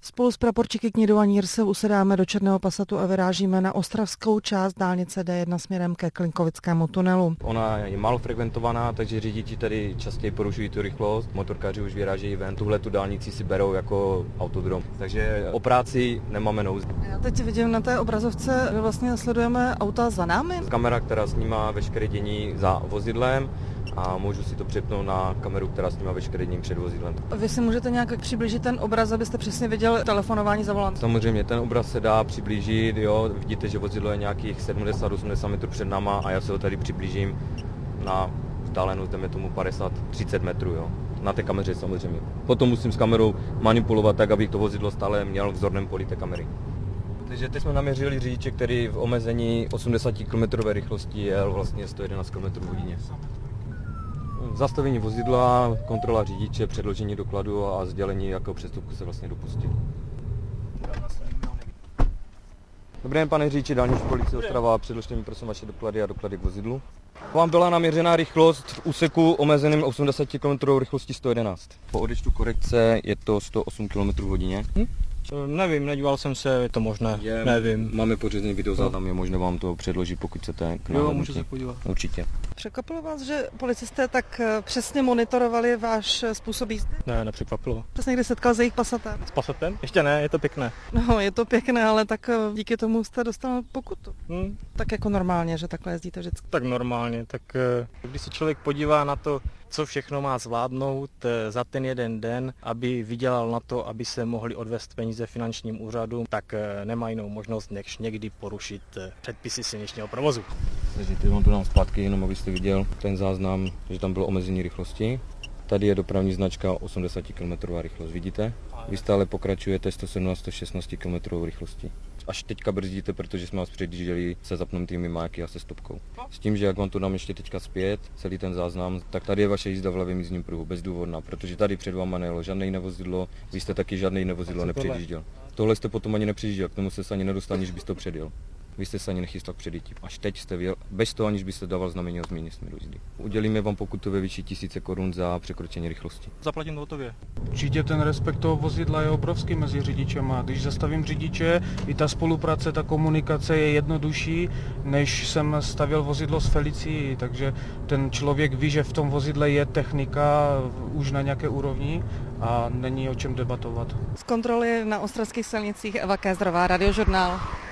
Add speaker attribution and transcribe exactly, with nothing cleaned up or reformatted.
Speaker 1: Spolu s praporčíky Knidu a Nír se usedáme do černého Passatu a vyrážíme na ostravskou část dálnice D jedna směrem ke Klinkovickému tunelu.
Speaker 2: Ona je málo frekventovaná, takže řidiči tady častěji porušují tu rychlost. Motorkáři už vyrážejí ven. Tuhle tu dálnici si berou jako autodrom. Takže o práci nemáme nouzi.
Speaker 1: Já teď vidím na té obrazovce, že vlastně sledujeme auta za námi.
Speaker 2: Kamera, která snímá veškeré dění za vozidlem, a můžu si to přepnout na kameru, která snímá veškeré dění před vozidlem.
Speaker 1: Vy si můžete nějak přiblížit ten obraz, abyste přesně viděl telefonování za volantem?
Speaker 2: Samozřejmě, ten obraz se dá přiblížit, jo. Vidíte, že vozidlo je nějakých sedmdesát osmdesát metrů před náma a já se ho tady přiblížím na vzdálenost, jdeme tomu padesát třicet metrů, jo. Na té kameře samozřejmě. Potom musím s kamerou manipulovat tak, abych to vozidlo stále měl v zorném poli té kamery. Takže teď jsme naměřili řidiče, který v omezení osmdesát kilometrů rychlosti jel vlastně sto jedenáct kilometrů hodině. Zastavení vozidla, kontrola řidiče, předložení dokladu a sdělení, jakého přestupku se vlastně dopustil. Dobrý den, pane řidiči dálniční policie Ostrava, předložte mi prosím vaše doklady a doklady k vozidlu. Vám byla naměřená rychlost v úseku omezeným osmdesát kilometrů rychlosti sto jedenáct. Po odečtu korekce je to sto osm kilometrů hodině. Hm?
Speaker 3: Nevím, nedíval jsem se, je to možné,
Speaker 2: je,
Speaker 3: nevím.
Speaker 2: Máme pořízený videozáznam, je možné vám to předložit, pokud chcete.
Speaker 3: Jo, můžu se podívat.
Speaker 2: Určitě.
Speaker 1: Překvapilo vás, že policisté tak přesně monitorovali váš způsob jízdy?
Speaker 3: Ne, nepřekvapilo.
Speaker 1: Jste někdy setkal s jejich Passatem?
Speaker 3: S Passatem? Ještě ne, je to pěkné.
Speaker 1: No, je to pěkné, ale tak díky tomu jste dostal pokutu.
Speaker 3: Hmm.
Speaker 1: Tak jako normálně, že takhle jezdíte vždycky.
Speaker 3: Tak normálně, tak když se člověk podívá na to, co všechno má zvládnout za ten jeden den, aby vydělal na to, aby se mohli odvést peníze finančním úřadům, tak nemá jinou možnost, než někdy porušit předpisy silničního provozu.
Speaker 2: Takže teď vám to dám zpátky, jenom abyste viděl ten záznam, že tam bylo omezení rychlosti. Tady je dopravní značka osmdesát kilometrů rychlost, vidíte? Vy stále pokračujete sto sedmnáct sto šestnáct kilometrů rychlosti. Až teďka brzdíte, protože jsme vás předjížděli se zapnutými máky a se stopkou. S tím, že jak vám to dám ještě teďka zpět, celý ten záznam, tak tady je vaše jízda v levém jízdním pruhu, bezdůvodná, protože tady před váma nejelo žádné jiné vozidlo, vy jste taky žádné jiné vozidlo nepředjížděl. Tohle jste potom ani nepředjížděl, k tomu se ani nedostal, aniž byste to předjel. Vy jste se ani nechystal k předjetí. Až teď jste vyjel, bez toho, aniž byste dával znamení o změně směru jízdy. Udělíme vám pokutu ve výši tisíce korun za překročení rychlosti.
Speaker 3: Zaplatím to hotově.
Speaker 4: Určitě ten respekt toho vozidla je obrovský mezi řidičema. Když zastavím řidiče, i ta spolupráce, ta komunikace je jednodušší, než jsem stavěl vozidlo s Felicií, takže ten člověk ví, že v tom vozidle je technika už na nějaké úrovni a není o čem debatovat.
Speaker 1: Z kontroly na ostravských silnicích Eva Kézrová, Radiožurnál.